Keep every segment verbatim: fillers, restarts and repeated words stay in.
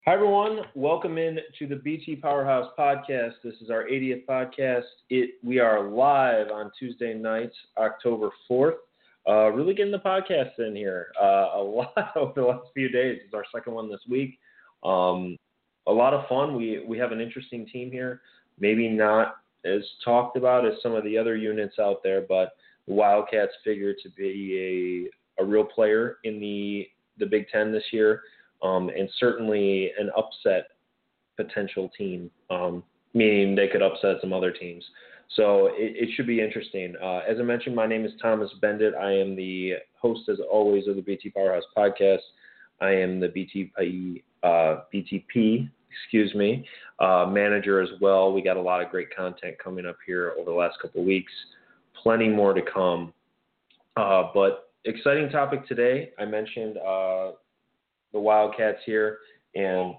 Hi, everyone. Welcome in to the B T Powerhouse podcast. This is our eightieth podcast. It We are live on Tuesday night, October fourth. Uh, really getting the podcast in here. Uh, a lot over the last few days. It's our second one this week. Um, a lot of fun. We we have an interesting team here. Maybe not as talked about as some of the other units out there, but the Wildcats figure to be a, a real player in the, the Big Ten this year. Um, and certainly an upset potential team, um, meaning they could upset some other teams. So it, it should be interesting. Uh, as I mentioned, my name is Thomas Bendit. I am the host, as always, of the B T Powerhouse podcast. I am the B T P, uh, B T P, excuse me, uh, manager as well. We got a lot of great content coming up here over the last couple of weeks. Plenty more to come. Uh, but exciting topic today. I mentioned uh, the Wildcats here, and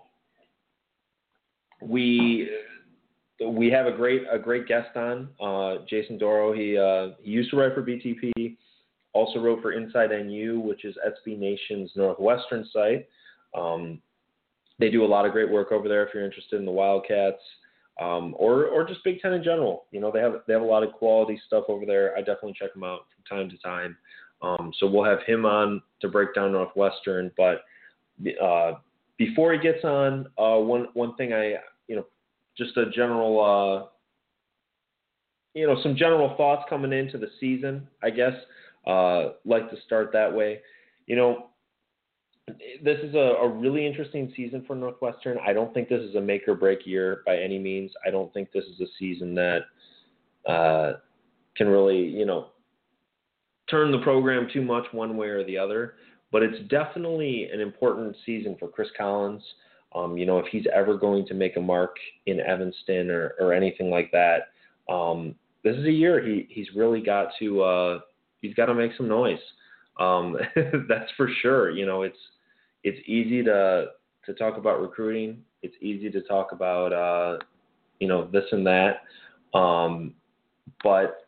we we have a great a great guest on, uh, Jason Doro. He uh, he used to write for B T P, also wrote for Inside N U, which is S B Nation's Northwestern site. Um, they do a lot of great work over there. If you're interested in the Wildcats, um, or or just Big Ten in general, you know they have they have a lot of quality stuff over there. I definitely check them out from time to time. Um, so we'll have him on to break down Northwestern, but Uh, before he gets on, uh, one one thing I, you know, just a general, uh, you know, some general thoughts coming into the season, I guess. Uh, like to start that way. You know, this is a, a really interesting season for Northwestern. I don't think this is a make or break year by any means. I don't think this is a season that uh, can really, you know, turn the program too much one way or the other. But it's definitely an important season for Chris Collins. Um, you know, if he's ever going to make a mark in Evanston or, or anything like that, um, this is a year he he's really got to uh, he's got to make some noise. Um, that's for sure. You know, it's it's easy to to talk about recruiting. It's easy to talk about uh, you know this and that, um, but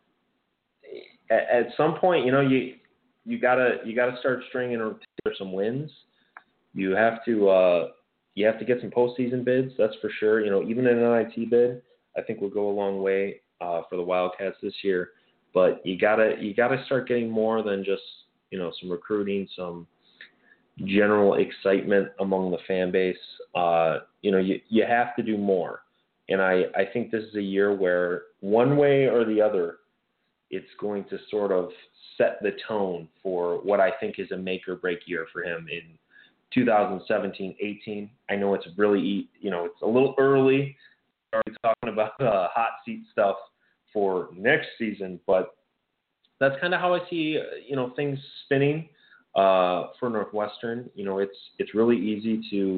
at, at some point, you know you. You gotta you gotta start stringing together some wins. You have to uh, you have to get some postseason bids. That's for sure. You know, even an N I T bid, I think will go a long way uh, for the Wildcats this year. But you gotta you gotta start getting more than just you know some recruiting, some general excitement among the fan base. Uh, you know, you you have to do more. And I I think this is a year where one way or the other, it's going to sort of set the tone for what I think is a make or break year for him in two thousand seventeen eighteen. I know it's really, you know, it's a little early already talking about uh, hot seat stuff for next season, but that's kind of how I see, you know, things spinning uh, for Northwestern. You know, it's it's really easy to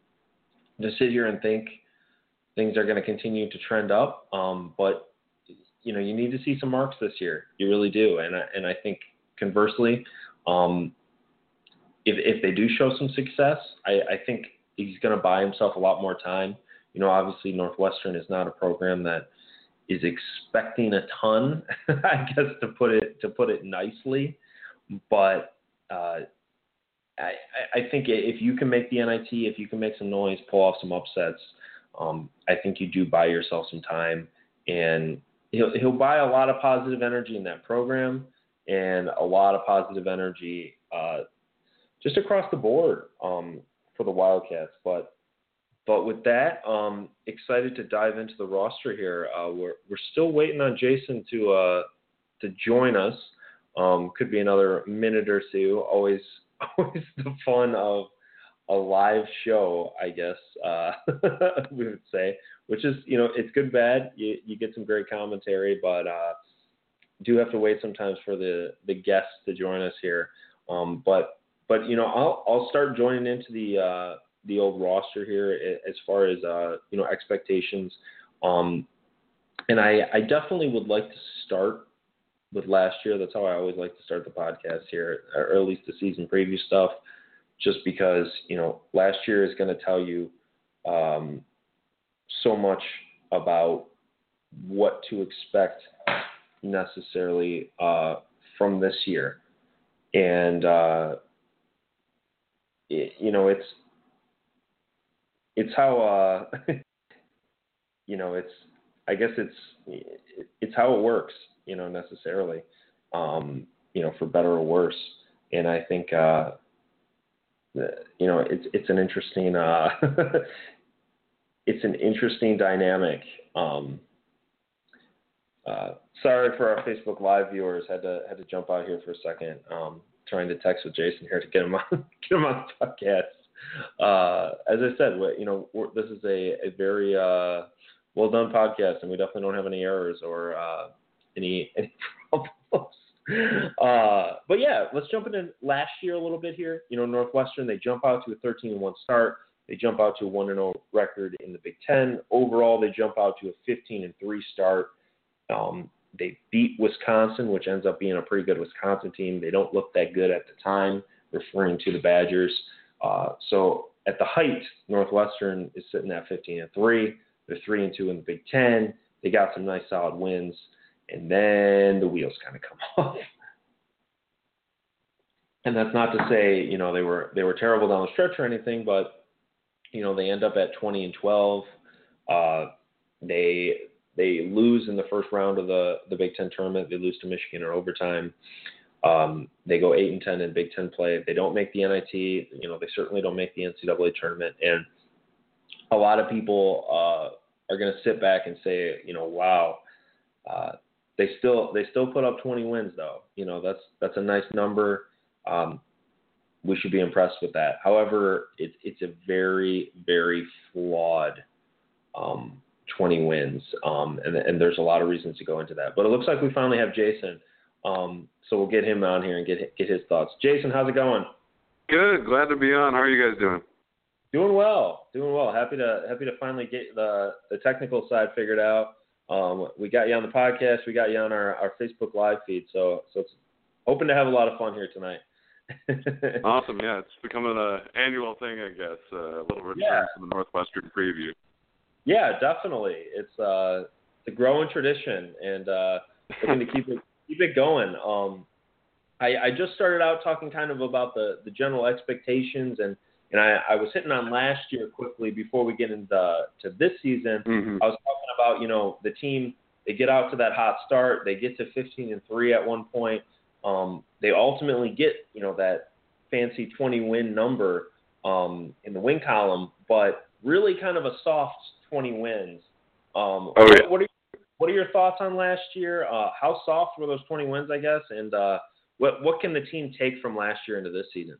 to sit here and think things are going to continue to trend up, um, but you know, you need to see some marks this year. You really do. And I, and I think conversely, um, if, if they do show some success, I, I think he's going to buy himself a lot more time. You know, obviously Northwestern is not a program that is expecting a ton, I guess to put it, to put it nicely. But uh, I, I think if you can make the N I T, if you can make some noise, pull off some upsets, um, I think you do buy yourself some time. And He'll he'll buy a lot of positive energy in that program and a lot of positive energy uh, just across the board um, for the Wildcats. But but with that, um, excited to dive into the roster here. Uh, we're we're still waiting on Jason to uh, to join us. Um, could be another minute or two. Always always the fun of a live show, I guess uh, we would say, which is, you know, it's good, bad. You, you get some great commentary, but uh, do have to wait sometimes for the, the guests to join us here. Um, but, but, you know, I'll, I'll start joining into the, uh, the old roster here as far as, uh, you know, expectations. Um, and I, I definitely would like to start with last year. That's how I always like to start the podcast here, or at least the season preview stuff. Just because, you know, last year is going to tell you um, so much about what to expect necessarily uh, from this year. And, uh, it, you know, it's it's how uh, you know it's I guess it's it's how it works, you know, necessarily, um, you know, for better or worse. And I think uh, you know it's it's an interesting uh, it's an interesting dynamic. Um, uh, sorry for our Facebook Live viewers, had to had to jump out here for a second. Um, trying to text with Jason here to get him on get him on the podcast. Uh, as I said, you know, we're, this is a, a very uh, well done podcast, and we definitely don't have any errors or uh, any any problems. Uh, but yeah, let's jump into last year a little bit here. You know, Northwestern, they jump out to a thirteen and one start. They jump out to a one and oh record in the Big Ten. Overall, they jump out to a fifteen and three start. Um, they beat Wisconsin, which ends up being a pretty good Wisconsin team. They don't look that good at the time, referring to the Badgers. Uh, so at the height, Northwestern is sitting at fifteen and three. They're three and two in the Big Ten. They got some nice solid wins, and then the wheels kind of come off. And that's not to say, you know, they were they were terrible down the stretch or anything, but you know, they end up at twenty and twelve. Uh, they they lose in the first round of the the Big Ten tournament. They lose to Michigan in overtime. Um, they go eight and ten in Big Ten play. They don't make the N I T. You know, they certainly don't make the N C double A tournament. And a lot of people uh, are going to sit back and say, you know, wow, uh, they still they still put up twenty wins though. You know, that's that's a nice number. Um, we should be impressed with that. However, it's it's a very very flawed um, twenty wins, um, and and there's a lot of reasons to go into that. But it looks like we finally have Jason. Um, so we'll get him on here and get get his thoughts. Jason, how's it going? Good. Glad to be on. How are you guys doing? Doing well. Doing well. Happy to happy to finally get the the technical side figured out. Um, we got you on the podcast. We got you on our, our Facebook Live feed. So so it's hoping to have a lot of fun here tonight. Awesome. Yeah, it's becoming an annual thing, I guess. Uh, a little return yeah. to the Northwestern preview. Yeah, definitely. It's uh, it's a growing tradition, and uh, looking to keep it. Keep it going. Um, I, I just started out talking kind of about the, the general expectations, and, and I, I was hitting on last year quickly before we get into to this season. Mm-hmm. I was talking about, you know, the team, they get out to that hot start. They get to fifteen and three at one point. Um, they ultimately get, you know, that fancy twenty win number um, in the win column, but really kind of a soft twenty wins. Um, oh, yeah. what, what are What are your thoughts on last year? Uh, how soft were those twenty wins, I guess? And uh, what what can the team take from last year into this season?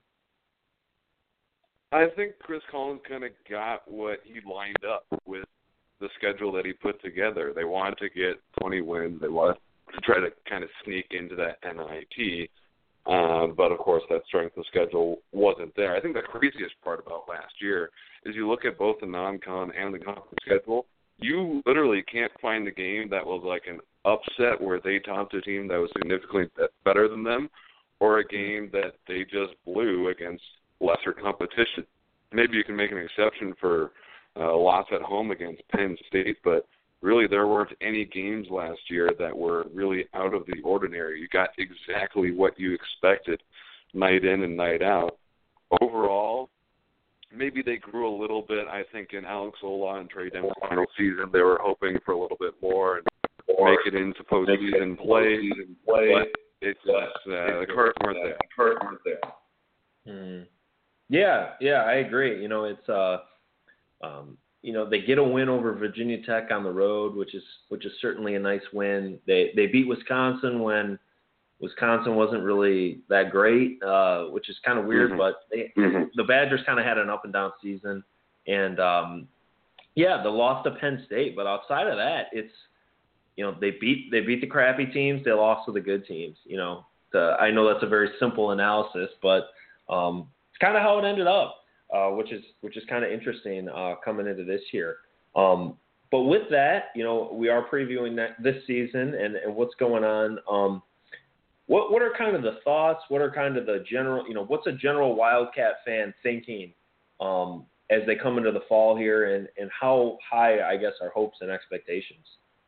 I think Chris Collins kind of got what he lined up with the schedule that he put together. They wanted to get twenty wins. They wanted to try to kind of sneak into that N I T. Uh, but, of course, that strength of schedule wasn't there. I think the craziest part about last year is you look at both the non-con and the conference schedule, you literally can't find a game that was like an upset where they topped a team that was significantly better than them, or a game that they just blew against lesser competition. Maybe you can make an exception for uh, loss at home against Penn State, but really there weren't any games last year that were really out of the ordinary. You got exactly what you expected night in and night out. Overall, maybe they grew a little bit, I think, in Alex Ola and Trey Denver's final season. They were hoping for a little bit more and make it into postseason play. But it's uh, the current weren't there. Current weren't there. Hmm. Yeah, yeah, I agree. You know, it's uh, um, you know, they get a win over Virginia Tech on the road, which is which is certainly a nice win. They they beat Wisconsin when Wisconsin wasn't really that great, uh, which is kind of weird, mm-hmm. but they, mm-hmm. the Badgers kind of had an up and down season. And, um, yeah, the loss to Penn State. But outside of that, it's, you know, they beat they beat the crappy teams. They lost to the good teams. You know, the, I know that's a very simple analysis, but um, it's kind of how it ended up, uh, which is which is kind of interesting uh, coming into this year. Um, but with that, you know, we are previewing that this season and, and what's going on. Um, What what are kind of the thoughts? What are kind of the general, you know, what's a general Wildcat fan thinking um, as they come into the fall here, and, and how high, I guess, are hopes and expectations?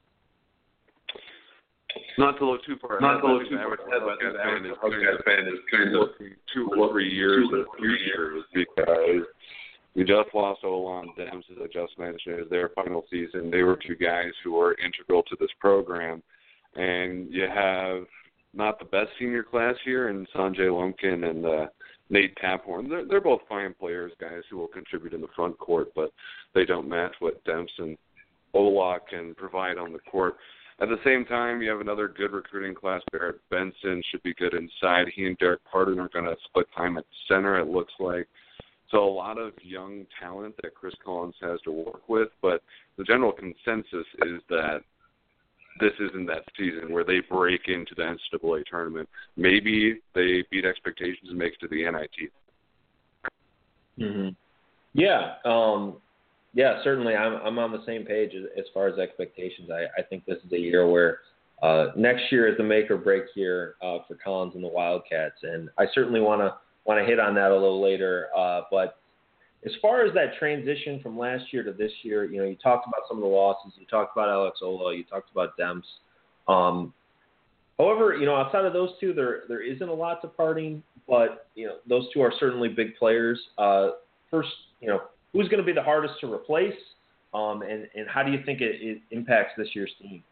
Not to look too far Not ahead, to look too average far ahead, but Wildcat the fan average is Wildcat fan is kind of looking two or three years in the future because We just lost Olan Dems, as I just mentioned. It was their final season. They were two guys who were integral to this program. And you have not the best senior class here in Sanjay Lumpkin and uh, Nate Taphorn. They're, they're both fine players, guys who will contribute in the front court, but they don't match what Demps and Ola can provide on the court. At the same time, you have another good recruiting class. Barrett Benson should be good inside. He and Derek Pardon are going to split time at center, it looks like. So a lot of young talent that Chris Collins has to work with, but the general consensus is that this isn't that season where they break into the N C double A tournament. Maybe they beat expectations and make it to the N I T. Mm-hmm. Yeah, um, yeah, certainly. I'm I'm on the same page as, as far as expectations. I, I think this is a year where uh, next year is the make or break year uh, for Collins and the Wildcats, and I certainly want to want to hit on that a little later. Uh, but as far as that transition from last year to this year, you know, you talked about some of the losses. You talked about Alex Ola. You talked about Demps. Um, however, you know, outside of those two, there there isn't a lot to parting. But you know, those two are certainly big players. Uh, first, you know, who's going to be the hardest to replace, um, and and how do you think it, it impacts this year's team?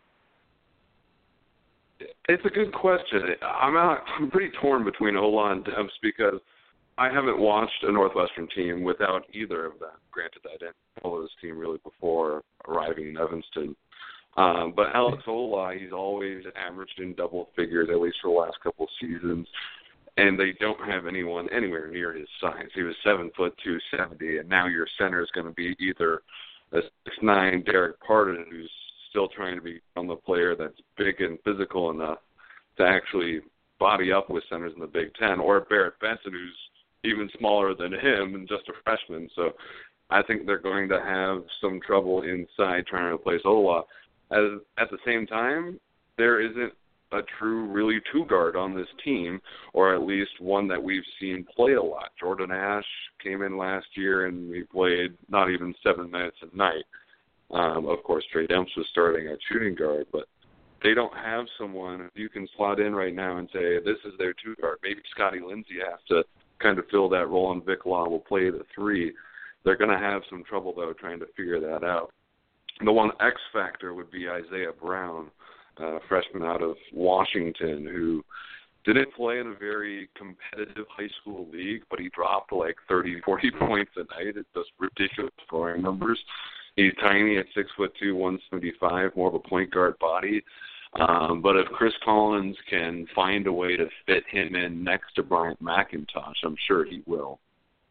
It's a good question. I'm out, I'm pretty torn between Ola and Demps because I haven't watched a Northwestern team without either of them. Granted, I didn't follow this team really before arriving in Evanston. Um, but Alex Ola, he's always averaged in double figures, at least for the last couple of seasons. And they don't have anyone anywhere near his size. He was seven foot two seventy, and now your center is going to be either a six nine Derek Pardon, who's still trying to become a player that's big and physical enough to actually body up with centers in the Big Ten, or Barrett Benson, who's even smaller than him and just a freshman. So I think they're going to have some trouble inside trying to replace Ola. As, at the same time, there isn't a true, really two-guard on this team, or at least one that we've seen play a lot. Jordan Ash came in last year, and he played not even seven minutes a night. Um, of course, Trey Demps was starting at shooting guard, but they don't have someone you can slot in right now and say, this is their two-guard. Maybe Scotty Lindsey has to kind of fill that role, and Vic Law will play the three. They're going to have some trouble, though, trying to figure that out. The one X factor would be Isaiah Brown, a freshman out of Washington, who didn't play in a very competitive high school league, but he dropped like thirty, forty points a night. It's just ridiculous scoring numbers. He's tiny at six foot two, one seventy-five, more of a point guard body. Um, but if Chris Collins can find a way to fit him in next to Bryant McIntosh, I'm sure he will.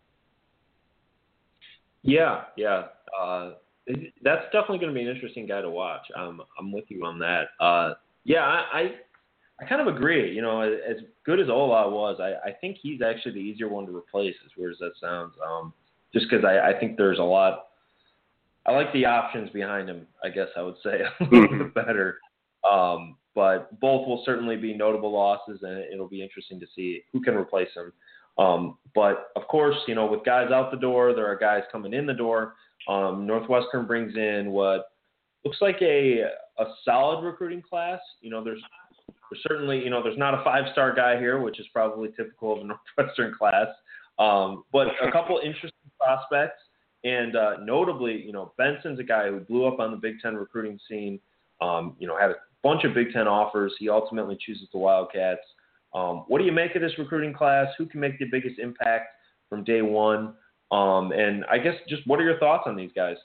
Yeah, yeah. Uh, that's definitely going to be an interesting guy to watch. Um, I'm with you on that. Uh, yeah, I, I I kind of agree. You know, as good as Ola was, I, I think he's actually the easier one to replace, as weird as that sounds. Um, just because I, I think there's a lot. I like the options behind him, I guess I would say, a little bit better. Um, but both will certainly be notable losses, and it'll be interesting to see who can replace him. Um, but, of course, you know, with guys out the door, there are guys coming in the door. Um, Northwestern brings in what looks like a a solid recruiting class. You know, there's, there's certainly, you know, there's not a five-star guy here, which is probably typical of a Northwestern class. Um, but a couple interesting prospects. And uh, notably, you know, Benson's a guy who blew up on the Big Ten recruiting scene, um, you know, had a bunch of Big Ten offers. He ultimately chooses the Wildcats. Um, what do you make of this recruiting class? Who can make the biggest impact from day one? Um, and I guess just what are your thoughts on these guys?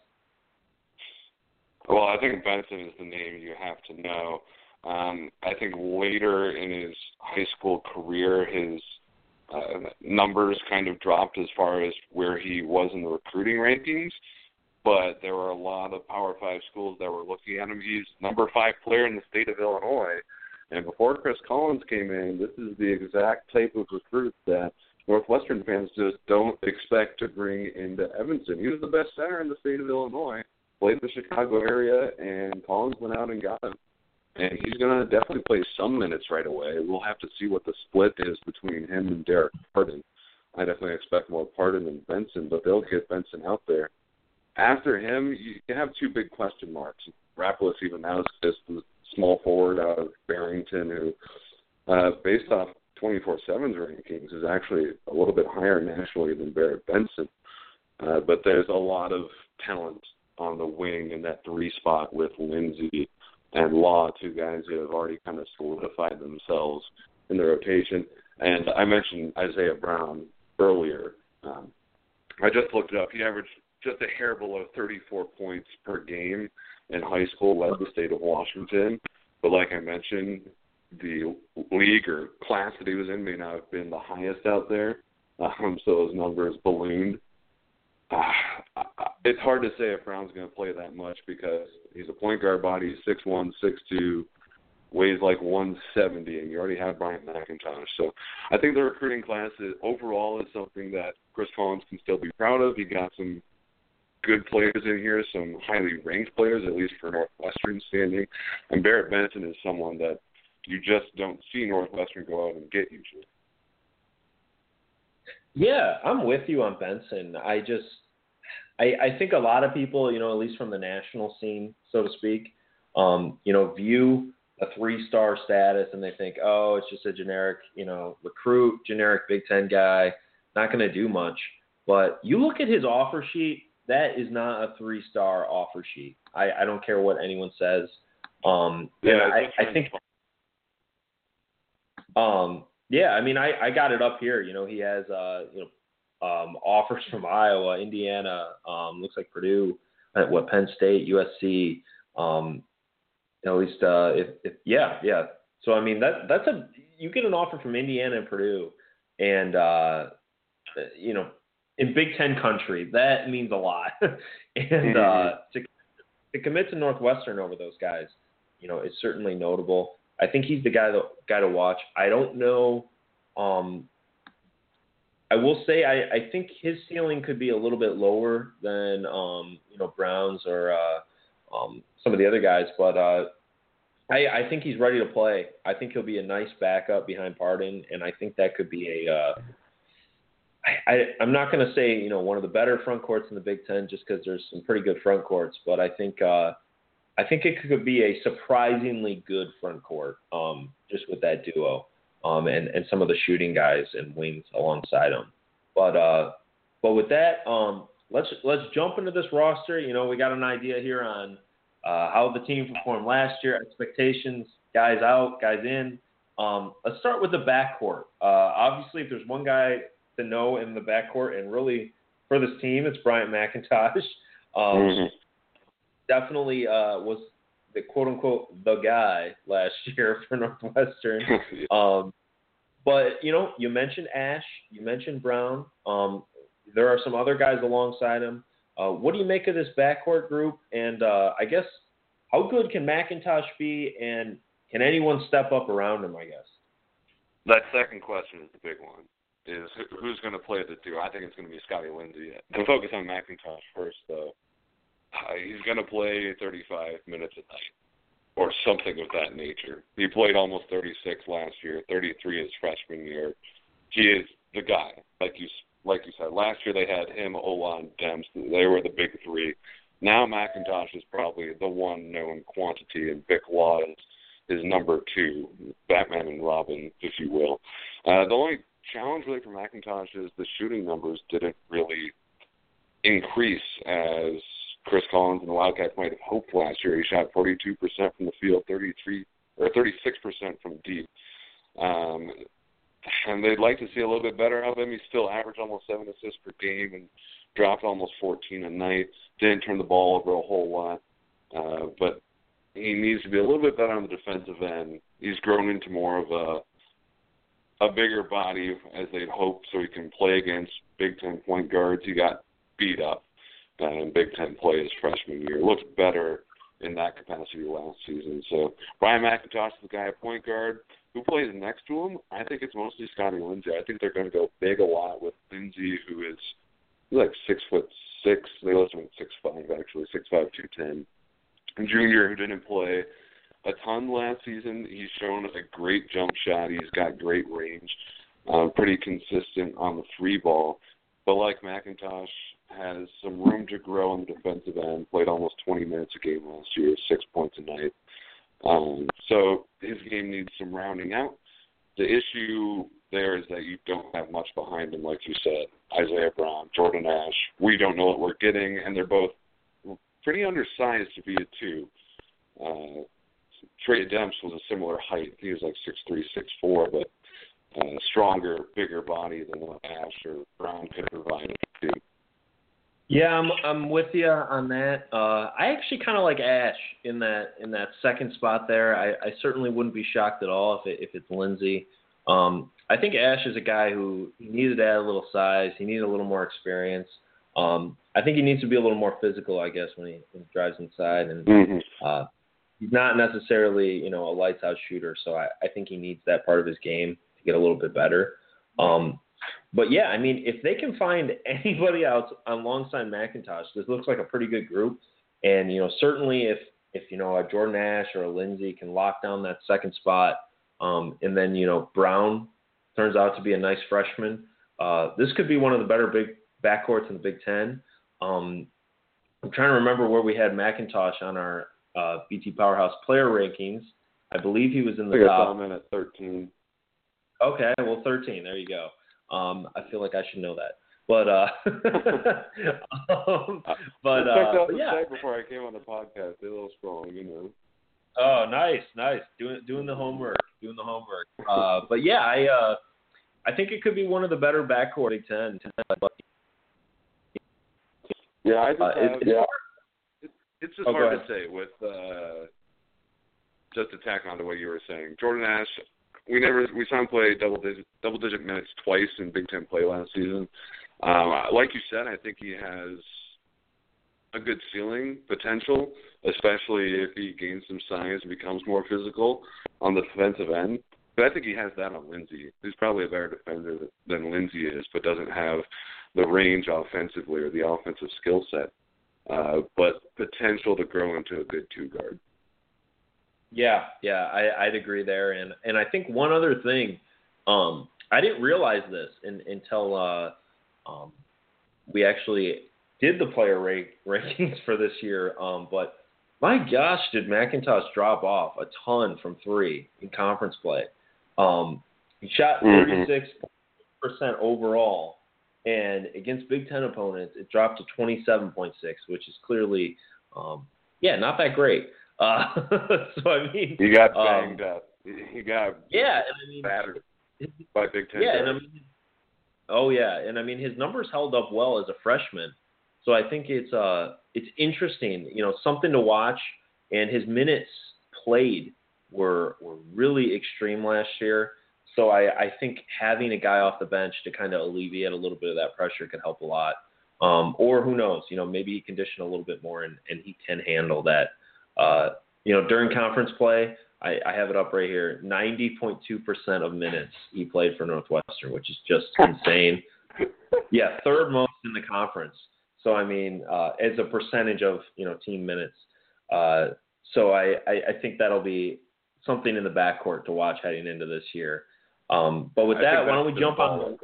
Well, I think Benson is the name you have to know. Um, I think later in his high school career, his uh, numbers kind of dropped as far as where he was in the recruiting rankings, but there were a lot of Power Five schools that were looking at him. He's number five player in the state of Illinois, and before Chris Collins came in, this is the exact type of recruit that Northwestern fans just don't expect to bring into Evanston. He was the best center in the state of Illinois, played the Chicago area, and Collins went out and got him. And he's going to definitely play some minutes right away. We'll have to see what the split is between him and Derek Pardon. I definitely expect more Pardon than Benson, but they'll get Benson out there. After him, you have two big question marks. Rapolis Ivanauskas, the small forward out of Barrington, who, uh, based off twenty-four seven's rankings, is actually a little bit higher nationally than Barrett Benson. Uh, but there's a lot of talent on the wing in that three spot with Lindsey and Law, two guys who have already kind of solidified themselves in the rotation. And I mentioned Isaiah Brown earlier. Um, I just looked it up. He averaged just a hair below thirty-four points per game in high school, led the state of Washington. But like I mentioned, the league or class that he was in may not have been the highest out there. Um, so his numbers ballooned. Uh, it's hard to say if Brown's going to play that much because he's a point guard body, he's six one, six two, weighs like one seventy, and you already have Bryant McIntosh. So I think the recruiting class is, overall is something that Chris Collins can still be proud of. He got some good players in here, some highly ranked players, at least for Northwestern standing. And Barrett Benson is someone that you just don't see Northwestern go out and get usually. Yeah, I'm with you on Benson. I just, I, I think a lot of people, you know, at least from the national scene, so to speak, um, you know, view a three-star status and they think, oh, it's just a generic, you know, recruit, generic Big Ten guy, not going to do much. But you look at his offer sheet, that is not a three-star offer sheet. I, I don't care what anyone says. Um, yeah, I, I think, um, yeah, I mean, I, I got it up here. You know, he has, uh, you know, um, offers from Iowa, Indiana, um, looks like Purdue, uh, what, Penn State, U S C, um, at least, uh, if, if, yeah, yeah. So, I mean, that that's a, you get an offer from Indiana and Purdue and, uh, you know, in Big Ten country, that means a lot. and uh, to, to commit to Northwestern over those guys, you know, is certainly notable. I think he's the guy that, guy to watch. I don't know. Um, I will say I, I think his ceiling could be a little bit lower than um, you know Brown's or uh, um, some of the other guys, but uh, I, I think he's ready to play. I think he'll be a nice backup behind Pardon, and I think that could be a. Uh, I, I, I'm not going to say you know one of the better front courts in the Big Ten just because there's some pretty good front courts, but I think. Uh, I think it could be a surprisingly good front court, um, just with that duo, um, and, and some of the shooting guys and wings alongside them. But uh, but with that, um, let's let's jump into this roster. You know, we got an idea here on uh, how the team performed last year, expectations, guys out, guys in. Um, let's start with the backcourt. Uh, obviously, if there's one guy to know in the backcourt, and really for this team, it's Bryant McIntosh. Um, mm-hmm. Definitely uh, was the quote-unquote the guy last year for Northwestern. um, but, you know, you mentioned Ash. You mentioned Brown. Um, there are some other guys alongside him. Uh, what do you make of this backcourt group? And uh, I guess how good can McIntosh be, and can anyone step up around him, I guess? That second question is the big one, is who's going to play the two? I think it's going to be Scotty Lindsey. To focus on McIntosh first, though. Uh, he's going to play thirty-five minutes a night or something of that nature. He played almost thirty-six last year, thirty-three his freshman year. He is the guy, like you like you said. Last year they had him, Ola, and Demps. They were the big three. Now McIntosh is probably the one known quantity, and Vic Law is, is number two, Batman and Robin, if you will. Uh, the only challenge really for McIntosh is the shooting numbers didn't really increase as Chris Collins and the Wildcats might have hoped last year. He shot forty-two percent from the field, thirty-three or thirty-six percent from deep. Um, and they'd like to see a little bit better of him. He still averaged almost seven assists per game and dropped almost fourteen a night. Didn't turn the ball over a whole lot. Uh, but he needs to be a little bit better on the defensive end. He's grown into more of a a bigger body as they'd hoped, so he can play against Big Ten point guards. He got beat up uh, in Big Ten play his freshman year. Looks better in that capacity last season. So Brian McIntosh is the guy at point guard. Who plays next to him? I think it's mostly Scotty Lindsey. I think they're going to go big a lot with Lindsey, who is like six foot six. They list him at six five actually, six five two ten. Junior who didn't play a ton last season. He's shown a great jump shot. He's got great range, uh, pretty consistent on the free ball. But like McIntosh, has some room to grow on the defensive end. Played almost twenty minutes a game last year, six points a night. Um, so his game needs some rounding out. The issue there is that you don't have much behind him, like you said. Isaiah Brown, Jordan Ash. We don't know what we're getting, and they're both pretty undersized to be a two. Uh, Trey Demps was a similar height. He was like six three, six four, but uh, stronger, bigger body than what Ash or Brown could provide. Yeah, I'm I'm with you on that. Uh, I actually kind of like Ash in that in that second spot there. I, I certainly wouldn't be shocked at all if it, if it's Lindsey. Um, I think Ash is a guy who he needed to add a little size. He needed a little more experience. Um, I think he needs to be a little more physical, I guess, when he, when he drives inside. And mm-hmm. uh, he's not necessarily, you know, a lights out shooter. So I, I think he needs that part of his game to get a little bit better. Um, but yeah, I mean, if they can find anybody else alongside McIntosh, this looks like a pretty good group. And, you know, certainly if, if, you know, a Jordan Ash or a Lindsey can lock down that second spot, um, and then, you know, Brown turns out to be a nice freshman, uh, this could be one of the better big backcourts in the Big Ten. Um, I'm trying to remember where we had McIntosh on our uh, B T Powerhouse player rankings. I believe he was in the I think top. I saw him in at thirteen. Okay, well, thirteen. There you go. Um, I feel like I should know that. But, uh, um, but, I checked uh, out but the yeah. site before I came on the podcast. They're a little strong, you know. Oh, nice, nice. Doing doing the homework, doing the homework. Uh, but yeah, I uh, I think it could be one of the better backcourt Big Ten. Yeah, I just Uh, have, it- yeah. It's, it's just Oh, go hard ahead. to say with uh, just to tack on to what you were saying. Jordan Ash, we never we saw him play double digit double digit minutes twice in Big Ten play last season. Um, like you said, I think he has a good ceiling potential, especially if he gains some size and becomes more physical on the defensive end. But I think he has that on Lindsey. He's probably a better defender than Lindsey is, but doesn't have the range offensively or the offensive skill set, uh, but potential to grow into a good two guard. Yeah, yeah, I, I'd agree there. And and I think one other thing, um, I didn't realize this in, until uh, um, we actually did the player rank, rankings for this year. Um, but my gosh, did McIntosh drop off a ton from three in conference play? Um, he shot thirty-six percent mm-hmm. overall, and against Big Ten opponents, it dropped to twenty-seven point six, which is clearly, um, yeah, not that great. Uh, so I mean, he got banged um, up. He got yeah, and I mean, battered by Big Ten. Yeah, and I mean, oh yeah, and I mean his numbers held up well as a freshman. So I think it's uh it's interesting, you know, something to watch. And his minutes played were were really extreme last year. So I, I think having a guy off the bench to kind of alleviate a little bit of that pressure could help a lot. Um, or who knows, you know, maybe he conditioned a little bit more and, and he can handle that. Uh, you know, during conference play, I, I have it up right here, ninety point two percent of minutes he played for Northwestern, which is just insane. Yeah, third most in the conference. So, I mean, uh, as a percentage of, you know, team minutes. Uh, so I, I, I think that'll be something in the backcourt to watch heading into this year. Um, but with I that, why don't we jump on?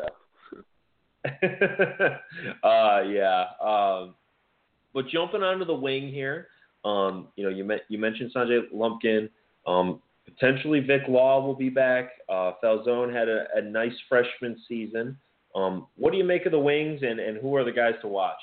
uh, yeah. Um, but jumping onto the wing here, um, you know, you, met, you mentioned Sanjay Lumpkin. Um, potentially Vic Law will be back. Uh, Falzone had a, a nice freshman season. Um, what do you make of the wings, and, and who are the guys to watch?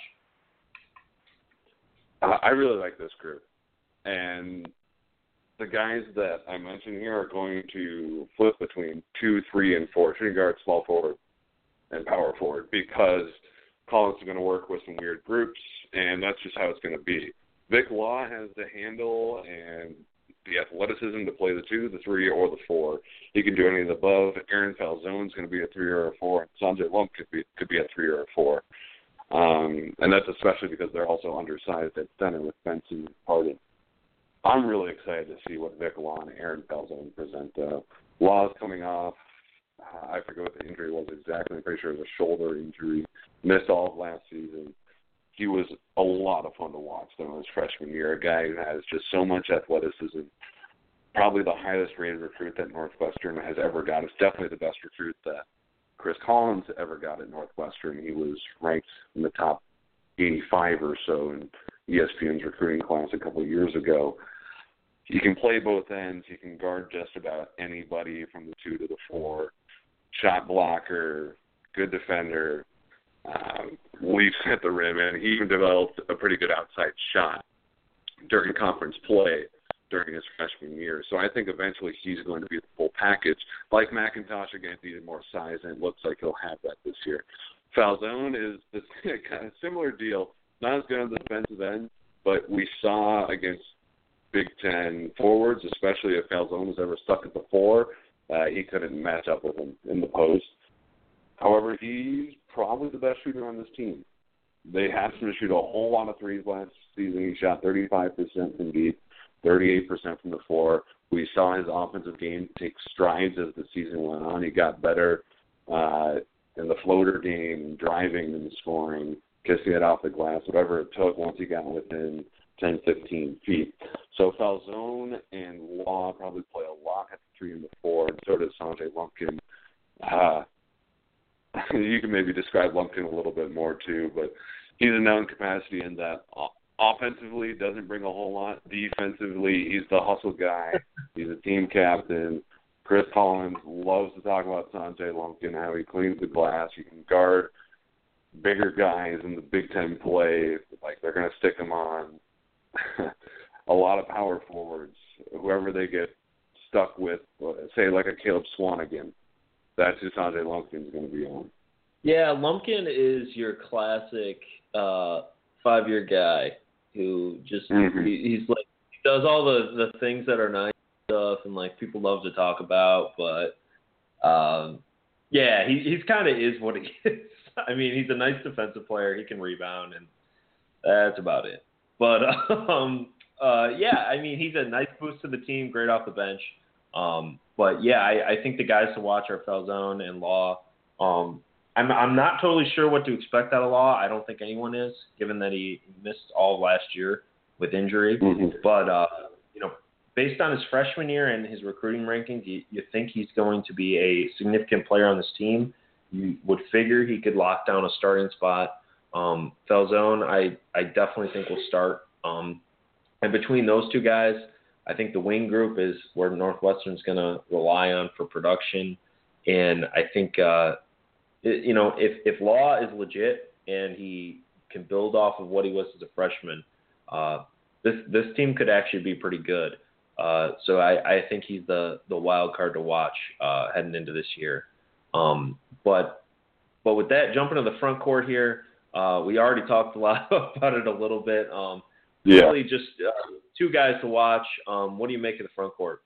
Uh, I really like this group. And the guys that I mentioned here are going to flip between two, three, and four, shooting guard, small forward, and power forward, because Collins is going to work with some weird groups, and that's just how it's going to be. Vic Law has the handle and the athleticism to play the two, the three, or the four. He can do any of the above. Aaron Falzone is going to be a three or a four. Sanjay Lump could be could be a three or a four. Um, and that's especially because they're also undersized at center with Benson and Harden. I'm really excited to see what Vic Law and Aaron Falzone present. Uh, Law's coming off, uh, I forget what the injury was exactly. I'm pretty sure it was a shoulder injury. Missed all of last season. He was a lot of fun to watch though his freshman year. A guy who has just so much athleticism. Probably the highest rated recruit that Northwestern has ever got. It's definitely the best recruit that Chris Collins ever got at Northwestern. He was ranked in the top eighty-five or so in E S P N's recruiting class a couple of years ago. He can play both ends. He can guard just about anybody from the two to the four. shot blocker, good defender, um, leaps at the rim, and he even developed a pretty good outside shot during conference play during his freshman year. So I think eventually he's going to be the full package. Like McIntosh, again, needed more size, and it looks like he'll have that this year. Falzone is the kind of similar deal. Not as good on the defensive end, but we saw against Big Ten forwards, especially if Falzone was ever stuck at the four, uh, he couldn't match up with him in the post. However, he's probably the best shooter on this team. They asked him to shoot a whole lot of threes last season. He shot thirty-five percent from deep, thirty-eight percent from the floor. We saw his offensive game take strides as the season went on. He got better uh, in the floater game, driving and scoring, kissing it off the glass, whatever it took once he got within ten, fifteen feet. So Falzone and Law probably play a lot at the three and the four, and so does Sanjay Lumpkin. Uh, you can maybe describe Lumpkin a little bit more too, but he's a known capacity in that offensively doesn't bring a whole lot. Defensively, he's the hustle guy. He's a team captain. Chris Collins loves to talk about Sanjay Lumpkin, how he cleans the glass. He can guard bigger guys in the Big Ten play. Like, they're going to stick him on a lot of power forwards. Whoever they get stuck with, say like a Caleb Swanigan, that's who Sanjay Lumpkin is going to be on. Yeah, Lumpkin is your classic uh, five-year guy who just mm-hmm. he, he's like he does all the, the things that are nice stuff and like people love to talk about, but um, yeah, he he's kind of is what he is. I mean, he's a nice defensive player. He can rebound, and that's about it. But um, uh, yeah, I mean, he's a nice boost to the team, great off the bench. Um, but yeah, I, I think the guys to watch are Falzone and Law. Um, I'm I'm not totally sure what to expect out of Law. I don't think anyone is, given that he missed all of last year with injury. Mm-hmm. But uh, you know, based on his freshman year and his recruiting rankings, you, you think he's going to be a significant player on this team. You would figure he could lock down a starting spot. Um, Falzone, I I definitely think will start. Um, and between those two guys, I think the wing group is where Northwestern's going to rely on for production. And I think, uh, it, you know, if, if Law is legit and he can build off of what he was as a freshman, uh, this this team could actually be pretty good. Uh, so I, I think he's the, the wild card to watch uh, heading into this year. Um, but but with that, jumping to the front court here, uh, we already talked a lot about it a little bit. Um, yeah. Really just uh, two guys to watch. Um, what do you make of the front court?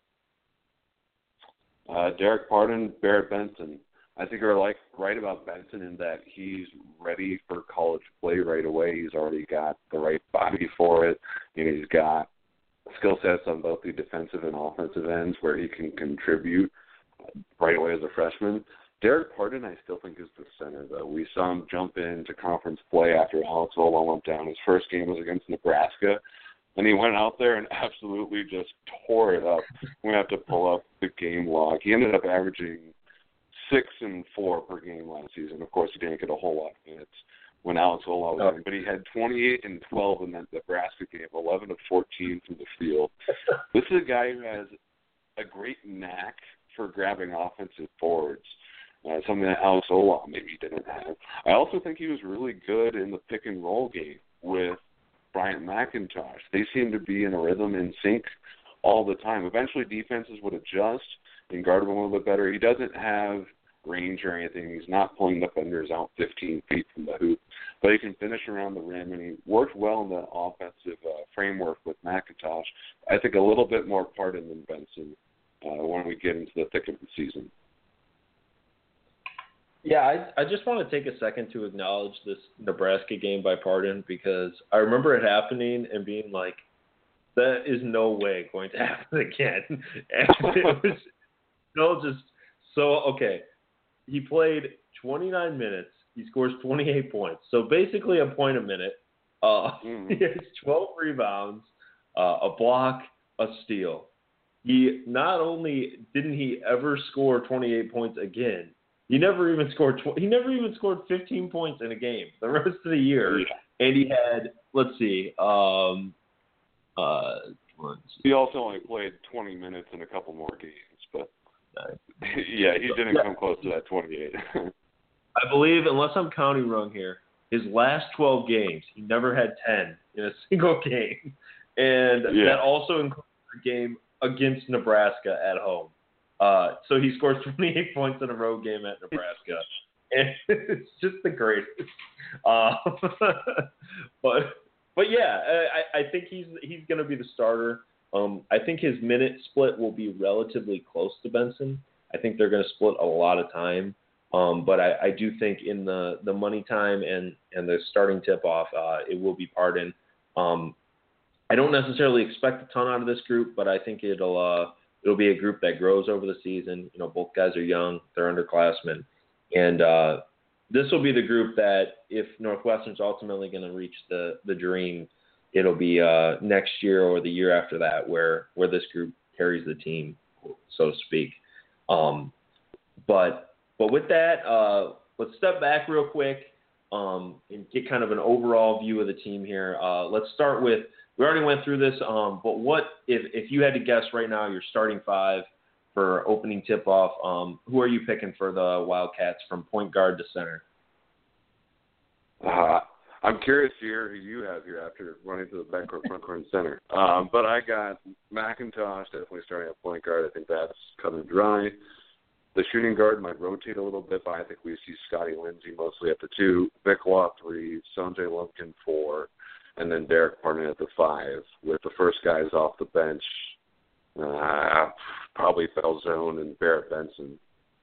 Uh, Derek Pardon, Barrett Benson. I think we're like right about Benson in that he's ready for college play right away. He's already got the right body for it, and he's got skill sets on both the defensive and offensive ends where he can contribute right away as a freshman. Derek Pardon, I still think, is the center, though. We saw him jump into conference play after Alex Ola went down. His first game was against Nebraska, and he went out there and absolutely just tore it up. We have to pull up the game log. He ended up averaging six and four per game last season. Of course, he didn't get a whole lot of minutes when Alex Ola was oh. in, but he had twenty-eight and twelve in that Nebraska game, eleven of fourteen from the field. This is a guy who has a great knack for grabbing offensive forwards. Uh, something that Alex Ola maybe didn't have. I also think he was really good in the pick and roll game with Bryant McIntosh. They seem to be in a rhythm in sync all the time. Eventually defenses would adjust and guard him a little bit better. He doesn't have range or anything. He's not pulling defenders out fifteen feet from the hoop, but he can finish around the rim, and he worked well in the offensive uh, framework with McIntosh. I think a little bit more Pardon than Benson uh, when we get into the thick of the season. Yeah, I, I just want to take a second to acknowledge this Nebraska game by Pardon, because I remember it happening and being like, that is no way going to happen again. And it was still just so, okay, he played twenty-nine minutes. He scores twenty-eight points. So basically a point a minute. Uh, mm. He has twelve rebounds, uh, a block, a steal. He not only didn't he ever score twenty-eight points again, He never even scored. Tw- he never even scored fifteen points in a game the rest of the year, yeah. And he had, let's see, um, uh, he also only played twenty minutes in a couple more games, but Yeah, he didn't come close to that twenty-eight. I believe, unless I'm counting wrong here, his last twelve games, he never had ten in a single game. And yeah. that also includes a game against Nebraska at home. Uh, so he scores twenty-eight points in a road game at Nebraska. And it's just the greatest. Uh, but but yeah, I, I think he's he's going to be the starter. Um, I think his minute split will be relatively close to Benson. I think they're going to split a lot of time. Um, but I, I do think in the, the money time and, and the starting tip-off, uh, it will be Pardon. Um, I don't necessarily expect a ton out of this group, but I think it'll uh, it'll be a group that grows over the season. You know, both guys are young. They're underclassmen. And uh, this will be the group that if Northwestern's ultimately going to reach the, the dream, it'll be uh, next year or the year after that where, where this group carries the team, so to speak. Um, but but with that, uh, let's step back real quick um, and get kind of an overall view of the team here. Uh, let's start with, we already went through this, um, but what if, if you had to guess right now your starting five for opening tip-off, um, who are you picking for the Wildcats from point guard to center? Uh, I'm curious to hear who you have here after running to the backcourt, front court, and center. Um, but I got McIntosh definitely starting at point guard. I think that's cut and dry. The shooting guard might rotate a little bit, but I think we see Scotty Lindsey mostly at the two, Vic Law three, Sanjay Lumpkin four, and then Derek Pardon at the five, with the first guys off the bench, uh, probably Falzone and Barrett Benson.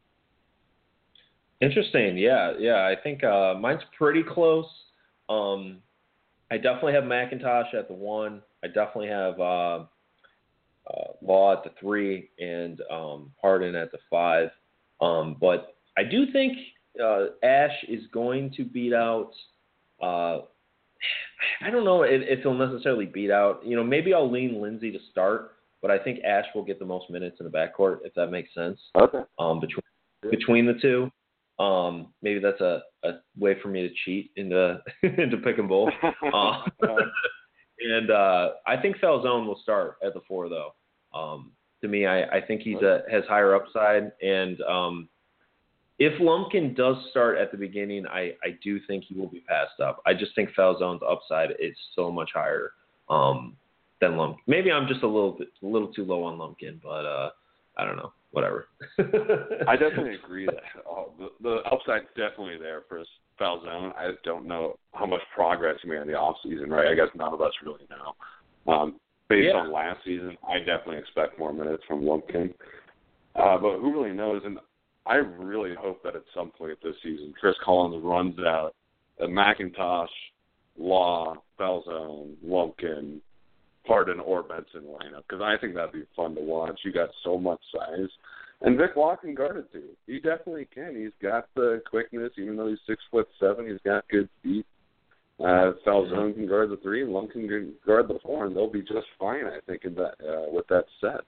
Interesting. Yeah, yeah. I think uh, mine's pretty close. Um, I definitely have McIntosh at the one. I definitely have uh, uh, Law at the three and um, Pardon at the five. Um, but I do think uh, Ash is going to beat out uh, – I don't know if, if he'll necessarily beat out. You know, maybe I'll lean Lindsey to start, but I think Ash will get the most minutes in the backcourt, if that makes sense. Okay. Um, between between the two. Um, maybe that's a, a way for me to cheat into into picking both. Uh, and uh, I think Falzone will start at the four, though. Um, to me, I, I think he's a, has higher upside. And um, if Lumpkin does start at the beginning, I, I do think he will be passed up. I just think Falzone's upside is so much higher um, than Lumpkin. Maybe I'm just a little bit, a little too low on Lumpkin, but uh, I don't know. Whatever. I definitely agree that oh, the, the upside's definitely there for Falzone. I don't know how much progress he made in the off season, right? I guess none of us really know. Um, based yeah. on last season, I definitely expect more minutes from Lumpkin. Uh, but who really knows? And I really hope that at some point this season, Chris Collins runs out a McIntosh, Law, Falzone, Lumpkin, Pardon or Benson lineup, because I think that'd be fun to watch. You got so much size. And Vic Law can guard it too. He definitely can. He's got the quickness, even though he's six foot seven, he's got good feet. Uh, Falzone can guard the three, and Lumpkin can guard the four, and they'll be just fine, I think, in that uh, with that set.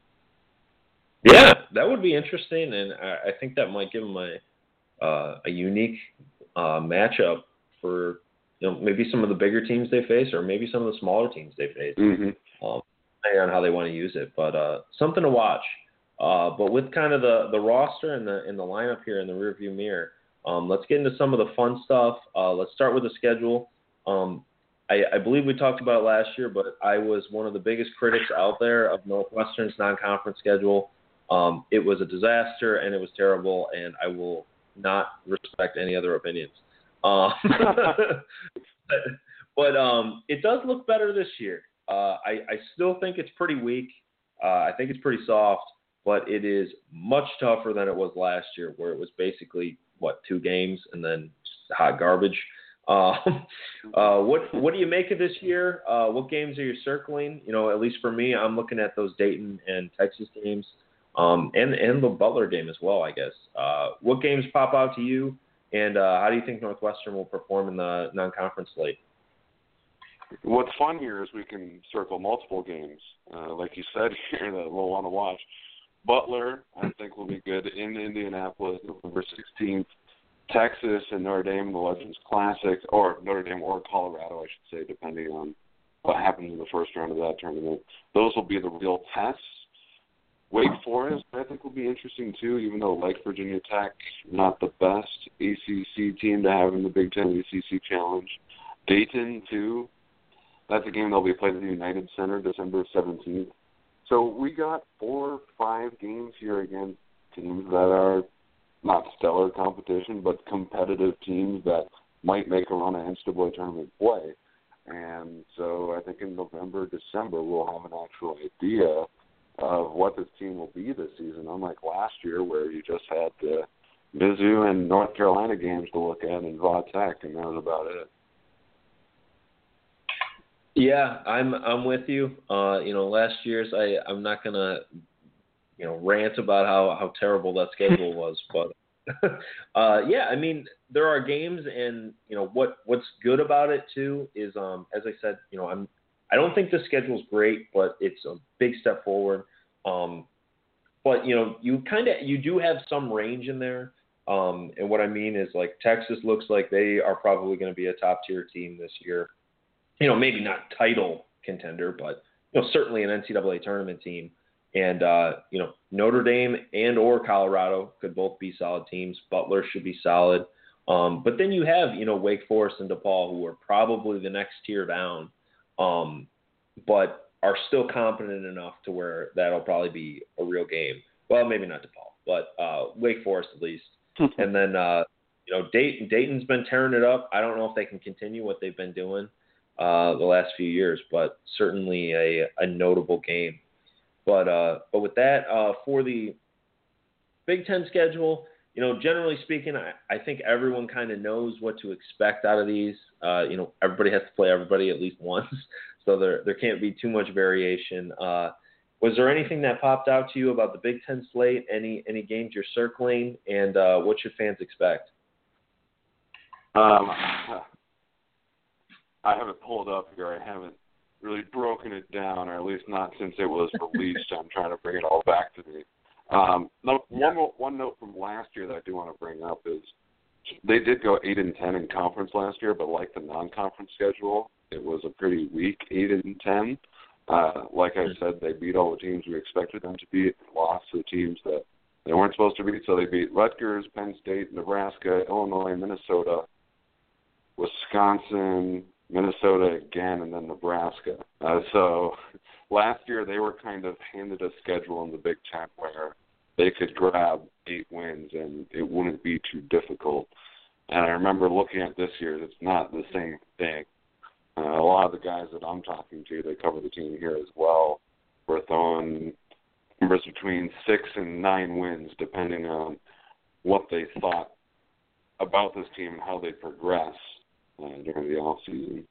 Yeah, that would be interesting, and I, I think that might give them a uh, a unique uh, matchup for, you know, maybe some of the bigger teams they face, or maybe some of the smaller teams they face, mm-hmm. um, depending on how they want to use it. But uh, something to watch. Uh, but with kind of the, the roster and the and the lineup here in the rearview mirror, um, let's get into some of the fun stuff. Uh, let's start with the schedule. Um, I, I believe we talked about it last year, but I was one of the biggest critics out there of Northwestern's non-conference schedule. Um, it was a disaster, and it was terrible, and I will not respect any other opinions. Um, but but um, it does look better this year. Uh, I, I still think it's pretty weak. Uh, I think it's pretty soft, but it is much tougher than it was last year, where it was basically, what, two games and then hot garbage. Uh, uh, what what do you make of this year? Uh, what games are you circling? You know, at least for me, I'm looking at those Dayton and Texas games, um, and and the Butler game as well, I guess. Uh, what games pop out to you, and uh, how do you think Northwestern will perform in the non-conference slate? What's fun here is we can circle multiple games, uh, like you said here, that we'll want to watch. Butler, I think, will be good in Indianapolis, November sixteenth. Texas and Notre Dame, the Legends Classic, or Notre Dame or Colorado, I should say, depending on what happens in the first round of that tournament. Those will be the real tests. Wake Forest, I think, will be interesting, too, even though, like Virginia Tech, not the best A C C team to have in the Big Ten A C C Challenge. Dayton, too. That's a game they'll be playing at the United Center December seventeenth. So we got four or five games here against teams that are not stellar competition, but competitive teams that might make a run at N C double A tournament play. And so I think in November, December, we'll have an actual idea of what this team will be this season, unlike last year where you just had the Mizzou and North Carolina games to look at and Va Tech, and that was about it. Yeah, I'm I'm with you. Uh, you know, last year's I I'm not gonna you know rant about how, how terrible that schedule was, but uh, yeah, I mean there are games, and you know what what's good about it too is um as I said, you know I'm I don't think the schedule's great, but it's a big step forward. Um, but you know you kind of you do have some range in there. Um, and what I mean is like Texas looks like they are probably going to be a top tier team this year. You know, maybe not title contender, but you know, certainly an N C double A tournament team. And uh, you know, Notre Dame and or Colorado could both be solid teams. Butler should be solid. Um, but then you have, you know, Wake Forest and DePaul, who are probably the next tier down, um, but are still competent enough to where that'll probably be a real game. Well, maybe not DePaul, but uh, Wake Forest at least. And then uh, you know, Dayton, Dayton's been tearing it up. I don't know if they can continue what they've been doing Uh, the last few years, but certainly a, a notable game. But uh, but with that, uh, for the Big Ten schedule, you know, generally speaking, I, I think everyone kind of knows what to expect out of these. Uh, you know, everybody has to play everybody at least once, so there there can't be too much variation. Uh, was there anything that popped out to you about the Big Ten slate? Any any games you're circling, and uh, what should fans expect? Um. I haven't pulled up here. I haven't really broken it down, or at least not since it was released. I'm trying to bring it all back to me. Um, no, one, one note from last year that I do want to bring up is they did go eight and ten in conference last year, but like the non-conference schedule, it was a pretty weak eight and ten. Uh, like I said, they beat all the teams we expected them to beat, lost to the teams that they weren't supposed to beat. So they beat Rutgers, Penn State, Nebraska, Illinois, Minnesota, Wisconsin, Minnesota again, and then Nebraska. Uh, so last year they were kind of handed a schedule in the Big Ten where they could grab eight wins and it wouldn't be too difficult. And I remember looking at this year, it's not the same thing. Uh, a lot of the guys that I'm talking to, they cover the team here as well, were throwing numbers between six and nine wins depending on what they thought about this team and how they progress Uh, during the off season,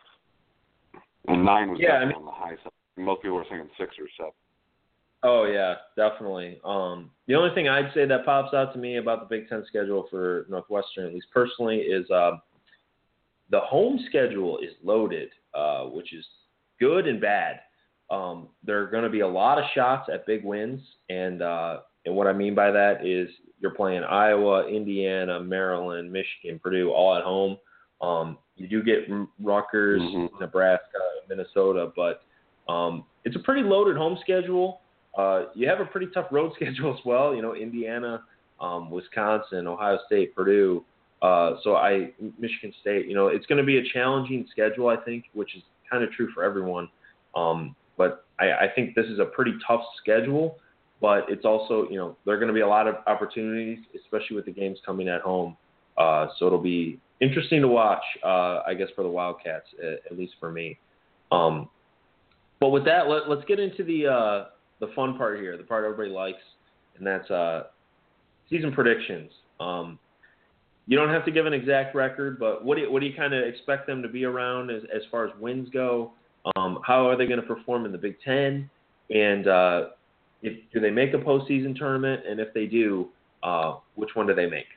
and nine was yeah, definitely I mean, on the high side. Most people were saying six or seven. Oh yeah, definitely. Um, the only thing I'd say that pops out to me about the Big Ten schedule for Northwestern, at least personally, is uh, the home schedule is loaded, uh, which is good and bad. Um, there are going to be a lot of shots at big wins, and uh, and what I mean by that is you're playing Iowa, Indiana, Maryland, Michigan, Purdue, all at home. Um, you do get Rutgers, mm-hmm. Nebraska, Minnesota, but um, it's a pretty loaded home schedule. Uh, you have a pretty tough road schedule as well. You know, Indiana, um, Wisconsin, Ohio State, Purdue. Uh, so I, Michigan State. You know, it's going to be a challenging schedule, I think, which is kind of true for everyone. Um, but I, I think this is a pretty tough schedule. But it's also, you know, there are going to be a lot of opportunities, especially with the games coming at home. Uh, so it'll be interesting to watch, uh, I guess, for the Wildcats, at, at least for me. Um, but with that, let, let's get into the uh, the fun part here, the part everybody likes, and that's uh, season predictions. Um, you don't have to give an exact record, but what do you, what do you kind of expect them to be around as, as far as wins go? Um, how are they going to perform in the Big Ten? And uh, if, do they make a postseason tournament? And if they do, uh, which one do they make?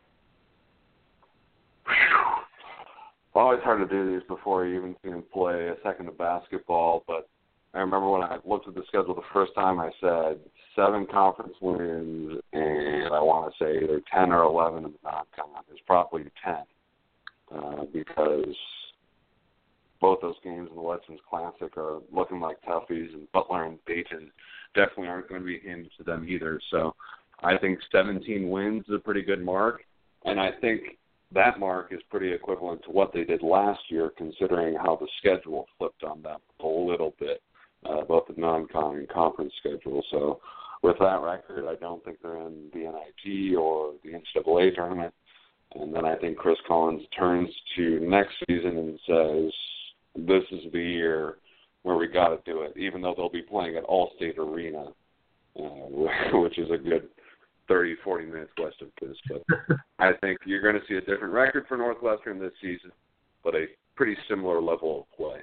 Always hard to do these before you even see them play a second of basketball, but I remember when I looked at the schedule the first time, I said seven conference wins, and I want to say either ten or eleven in the non-con. It's probably ten uh, because both those games in the Legends Classic are looking like toughies, and Butler and Dayton definitely aren't going to be handed to them either. So I think seventeen wins is a pretty good mark, and I think that mark is pretty equivalent to what they did last year, considering how the schedule flipped on them a little bit, uh, both the non-con and conference schedule. So with that record, I don't think they're in the N I T or the N C double A tournament. And then I think Chris Collins turns to next season and says, this is the year where we got to do it, even though they'll be playing at Allstate Arena, uh, which is a good thirty, forty minutes west of this. But I think you're going to see a different record for Northwestern this season, but a pretty similar level of play.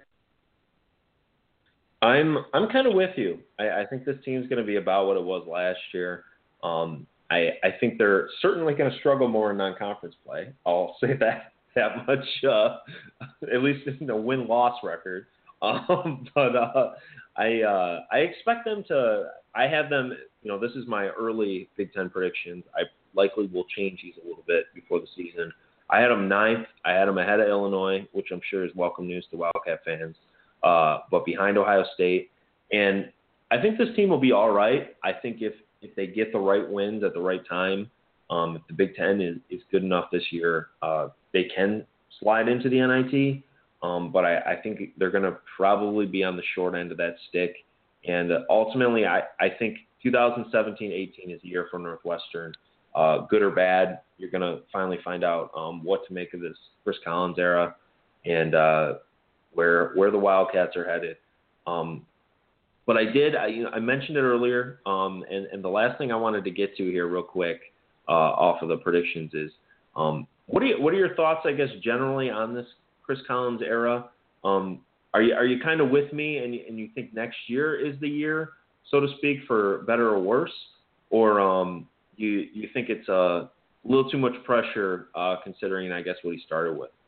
I'm I'm kind of with you. I, I think this team's going to be about what it was last year. Um, I I think they're certainly going to struggle more in non-conference play. I'll say that that much. Uh, at least in the win-loss record. Um, but uh, I uh, I expect them to. I have them. You know, this is my early Big Ten predictions. I likely will change these a little bit before the season. I had them ninth. I had them ahead of Illinois, which I'm sure is welcome news to Wildcat fans. Uh, but behind Ohio State. And I think this team will be all right. I think if, if they get the right wins at the right time, um, if the Big Ten is, is good enough this year, uh, they can slide into the N I T. Um, but I, I think they're going to probably be on the short end of that stick. And uh, ultimately, I, I think twenty seventeen eighteen is a year for Northwestern. Uh, good or bad, you're going to finally find out um, what to make of this Chris Collins era and uh, where where the Wildcats are headed. Um, but I did, I, you know, I mentioned it earlier, um, and, and the last thing I wanted to get to here real quick uh, off of the predictions is, um, what are you, what are your thoughts, I guess, generally on this Chris Collins era? Um, are you are you kind of with me, and you, and you think next year is the year, so to speak, for better or worse, or um, you you think it's a little too much pressure uh, considering, I guess, what he started with?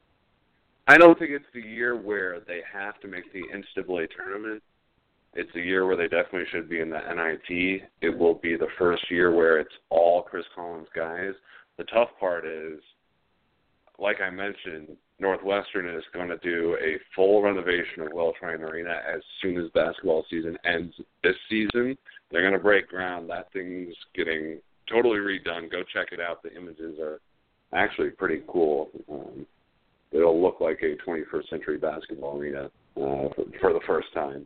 I don't think it's the year where they have to make the N C double A tournament. It's a year where they definitely should be in the N I T. It will be the first year where it's all Chris Collins guys. The tough part is, like I mentioned, Northwestern is going to do a full renovation of Welch Ryan Arena as soon as basketball season ends this season. They're going to break ground. That thing's getting totally redone. Go check it out. The images are actually pretty cool. Um, it'll look like a twenty-first century basketball arena uh, for, for the first time.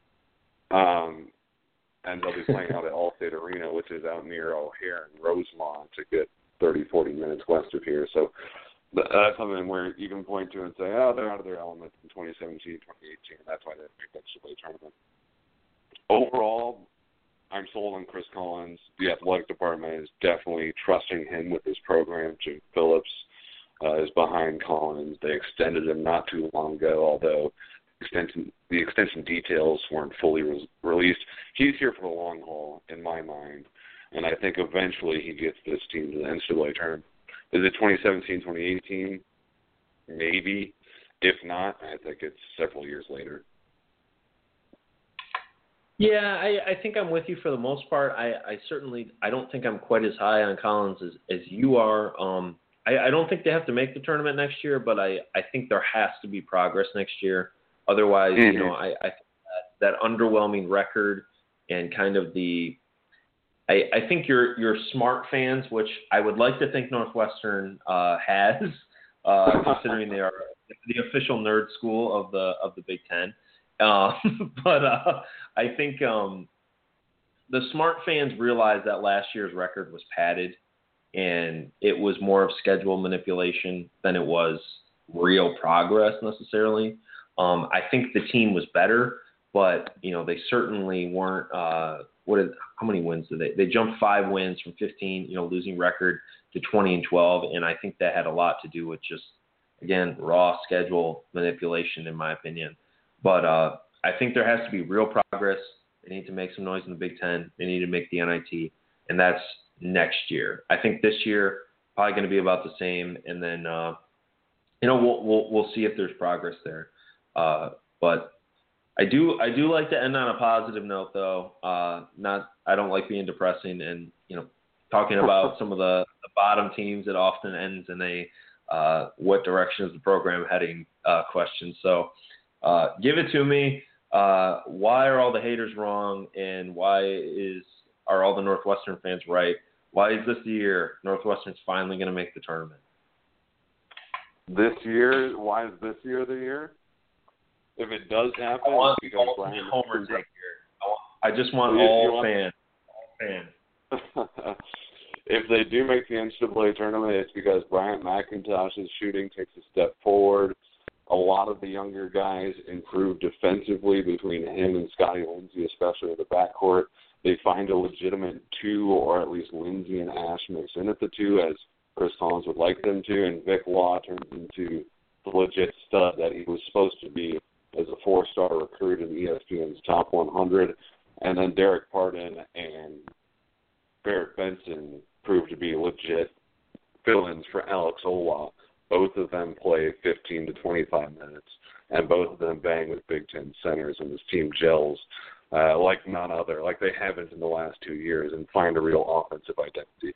Um, and they'll be playing out at Allstate Arena, which is out near O'Hare and Rosemont, to get thirty, forty minutes west of here. So that's something where you can point to and say, oh, they're out of their element in twenty seventeen, twenty eighteen. That's why they picked up the tournament. Overall, I'm sold on Chris Collins. The athletic department is definitely trusting him with his program. Jim Phillips uh, is behind Collins. They extended him not too long ago, although extension, the extension details weren't fully re- released. He's here for the long haul, in my mind, and I think eventually he gets this team to the N C double A tournament. Is it twenty seventeen, twenty eighteen? Maybe. If not, I think it's several years later. Yeah, I, I think I'm with you for the most part. I, I certainly I don't think I'm quite as high on Collins as, as you are. Um, I, I don't think they have to make the tournament next year, but I, I think there has to be progress next year. Otherwise, mm-hmm. you know, I, I think that, that underwhelming record and kind of the I, I think your your smart fans, which I would like to think Northwestern uh, has, uh, considering they are the official nerd school of the of the Big Ten. Uh, but uh, I think um, the smart fans realized that last year's record was padded, and it was more of schedule manipulation than it was real progress necessarily. Um, I think the team was better, but you know they certainly weren't. Uh, what is, how many wins did they? They jumped five wins from fifteen, you know, losing record to twenty and twelve, and I think that had a lot to do with just, again, raw schedule manipulation, in my opinion. But uh, I think there has to be real progress. They need to make some noise in the Big Ten. They need to make the N I T, and that's next year. I think this year probably going to be about the same, and then uh, you know we'll we'll we'll see if there's progress there. Uh, but I do I do like to end on a positive note, though. Uh, not I don't like being depressing, and you know talking about some of the, the bottom teams. It often ends in a uh, what direction is the program heading uh, question. So uh, give it to me. Uh, why are all the haters wrong, and why is are all the Northwestern fans right? Why is this the year Northwestern's finally going to make the tournament? This year? Why is this year the year? If it does happen, I want it's because all Brian Homer take here. I just want You- you all want- fans. All fans. If they do make the N C double A tournament, it's because Bryant McIntosh's shooting takes a step forward. A lot of the younger guys improve defensively between him and Scotty Lindsey, especially in the backcourt. They find a legitimate two, or at least Lindsey and Ash mix in at the two, as Chris Collins would like them to, and Vic Law turns into the legit stud that he was supposed to be as a four-star recruit in E S P N's top one hundred. And then Derek Pardon and Barrett Benson proved to be legit fill-ins for Alex Ola. Both of them play fifteen to twenty-five minutes, and both of them bang with Big Ten centers, and this team gels uh, like none other, like they haven't in the last two years, and find a real offensive identity.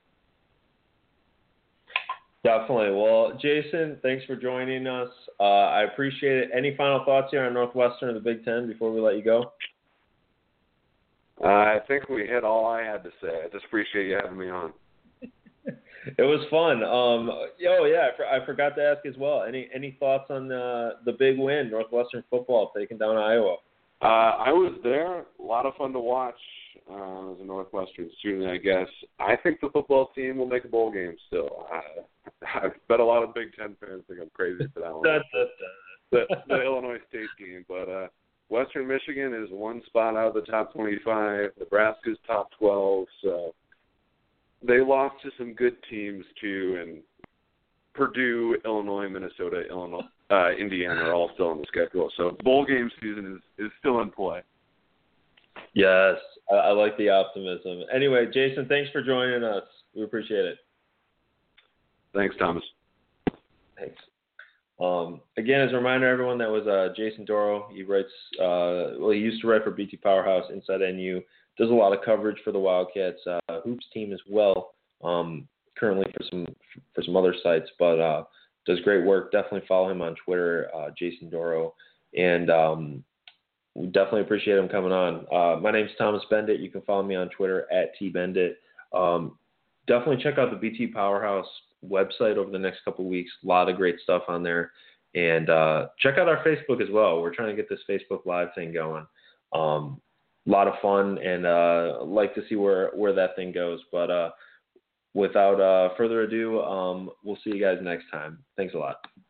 Definitely. Well, Jason, thanks for joining us. Uh, I appreciate it. Any final thoughts here on Northwestern and the Big Ten before we let you go? Uh, I think we hit all I had to say. I just appreciate you having me on. It was fun. Um, oh yeah, I, for, I forgot to ask as well. Any any thoughts on uh, the big win, Northwestern football taking down Iowa? Uh, I was there. A lot of fun to watch uh, as a Northwestern student, I guess. I think the football team will make a bowl game still. I, I bet a lot of Big Ten fans think I'm crazy for that one. Da, da, the, da. the Illinois State team, but uh, Western Michigan is one spot out of the top twenty-five. Nebraska's top twelve, so they lost to some good teams too, and Purdue, Illinois, Minnesota, Illinois, uh, Indiana are all still on the schedule. So bowl game season is, is still in play. Yes, I, I like the optimism. Anyway, Jason, thanks for joining us. We appreciate it. Thanks, Thomas. Thanks. Um, again, as a reminder, everyone, that was uh, Jason Doro. He writes, uh, well, he used to write for B T Powerhouse, Inside N U. Does a lot of coverage for the Wildcats uh, hoops team as well. Um, currently for some for some other sites, but uh, does great work. Definitely follow him on Twitter, uh, Jason Doro, and um, we definitely appreciate him coming on. Uh, my name's Thomas Bendit. You can follow me on Twitter at tbendit. Um, definitely check out the B T Powerhouse website over the next couple of weeks. A lot of great stuff on there, and uh, check out our Facebook as well. We're trying to get this Facebook Live thing going. Um, a lot of fun, and uh, like to see where where that thing goes. But uh, without uh, further ado, um, we'll see you guys next time. Thanks a lot.